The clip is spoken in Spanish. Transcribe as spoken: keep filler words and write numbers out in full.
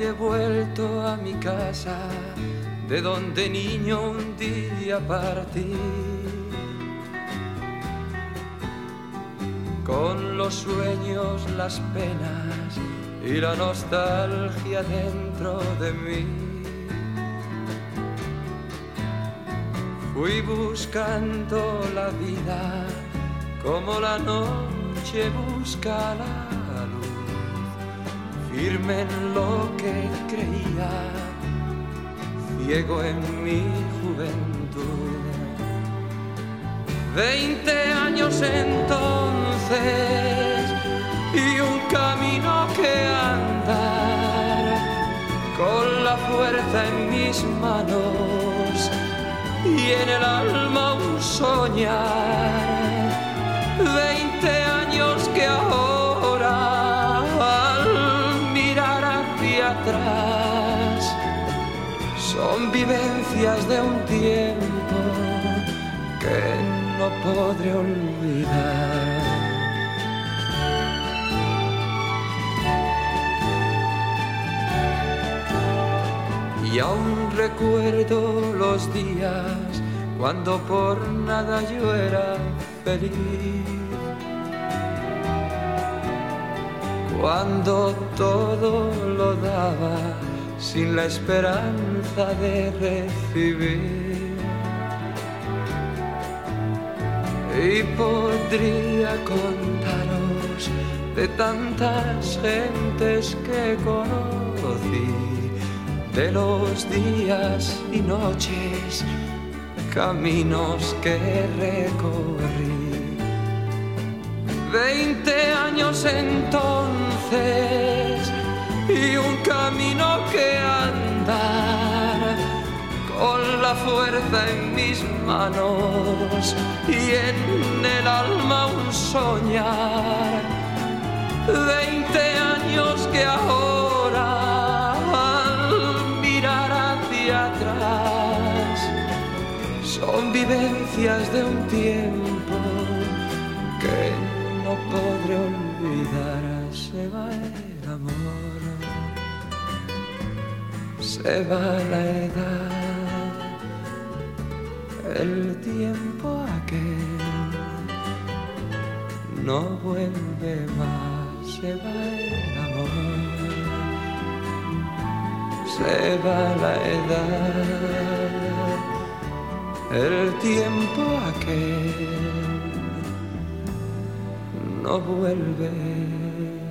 he vuelto a mi casa, de donde niño un día partí, con los sueños, las penas y la nostalgia dentro de mí. Fui buscando la vida como la noche busca la luz, firme en lo que creía, ciego en mi juventud. Veinte años entonces y un camino que andar, con la fuerza en mis manos y en el alma un soñar. Veinte años que ahora al mirar hacia atrás son vivencias de un tiempo que no podré olvidar. Y aún recuerdo los días cuando por nada yo era feliz, cuando todo lo daba sin la esperanza de recibir. Y podría contaros de tantas gentes que conocí, de los días y noches, caminos que recorrí. Veinte años entonces y un camino que andar, con la fuerza en mis manos y en el alma un soñar. Veinte años que ahora al mirar hacia atrás son vivencias de un tiempo que no podré olvidar. Se va el amor, se va la edad, el tiempo aquel no vuelve más. Se va el amor, se va la edad, el tiempo aquel no vuelve